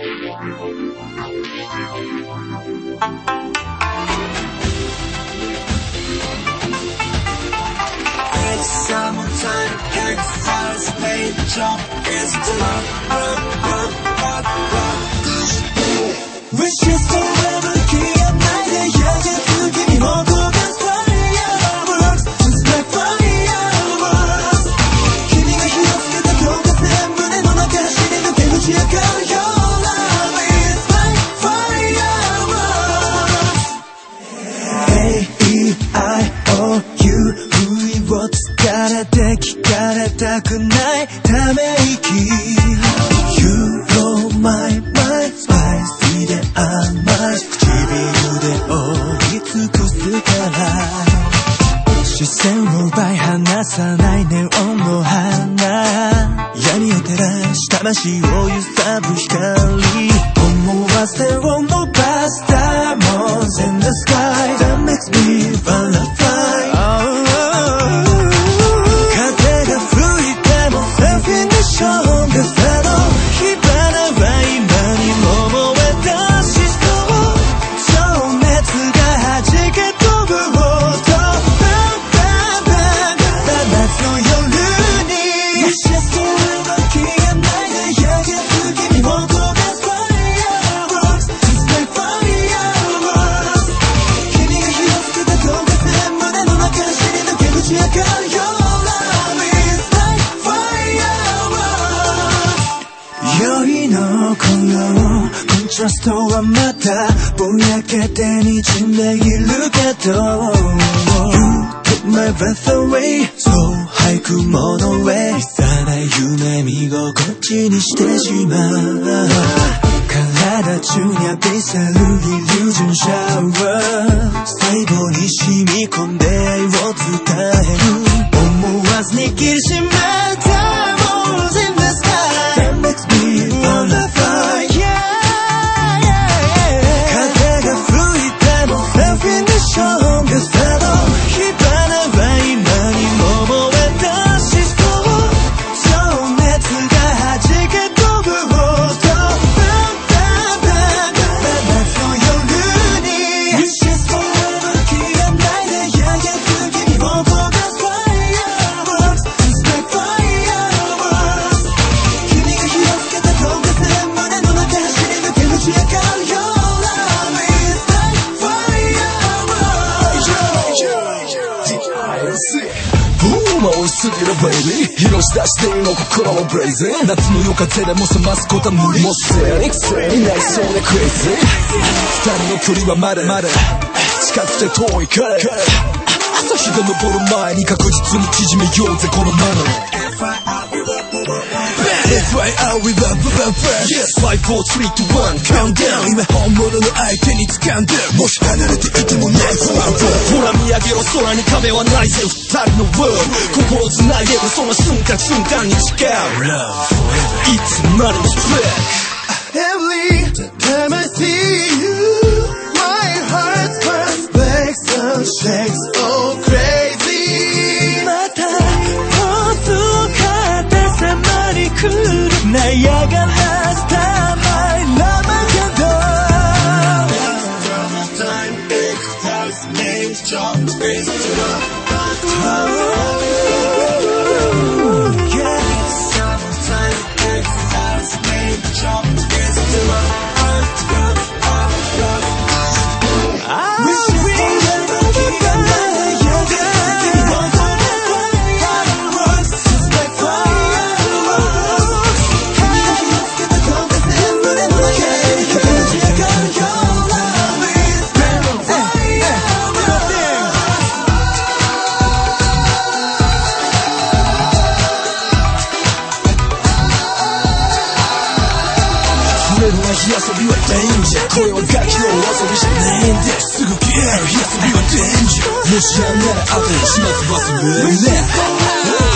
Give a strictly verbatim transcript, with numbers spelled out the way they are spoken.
Summertime, exercise, made jump is the love, run, run, run, run. Wish you forever, 기억 나의 여자 느낌이 모두 다 fireworks, just like fireworks. 기미가 희었을 때 똑같은 문에 너나가 시리는 대구지야 girl, your love is like fireworks. A E I O U を疲れて聞かれたくないため息 You know my my spicy で甘い唇で覆い尽くすから視線を奪い離さないネオンの花闇を照らし魂を揺さぶ光思わせを伸ばす Diamonds in the sky That makes me wanna flyコントラストはまたぼやけて滲んでいるけど You took my breath away そう俳句もの上小さな夢見心地にしてしまう体中に浴びせるイリュージョンシャワー細胞に染み込んで愛を伝える思わず握りしめた Diamonds in the sky That makes me wanna fly追いすぎるベイビー広し出しているの心もブレイズ夏の夜風でも冷ますことは無理もうすでに癖になりそうでクレイジー二人の距離はまだまだ近くて遠いから朝日が昇る前に確実に縮めようぜこのマナー That's why I will love love Yes, five, four, three, two, one, countdown 今本物の相手に掴んでもし離れていてもない不安ほら見上げろ空に壁はないぜ二人の world 心つないでるその瞬間瞬間に誓う Love forever いつまでも Black Every time I see you My heart burns breaks and shakes Oh crazy また細かったさまに来る悩がらせた My love Summertime exercise made jump is to the Yeah Summertime exercise made jump is to the遊びはデンジャーこれはガキの遊びじゃないんですすぐ消える遊びはデンジャーもしやんなら後で始末忘れるね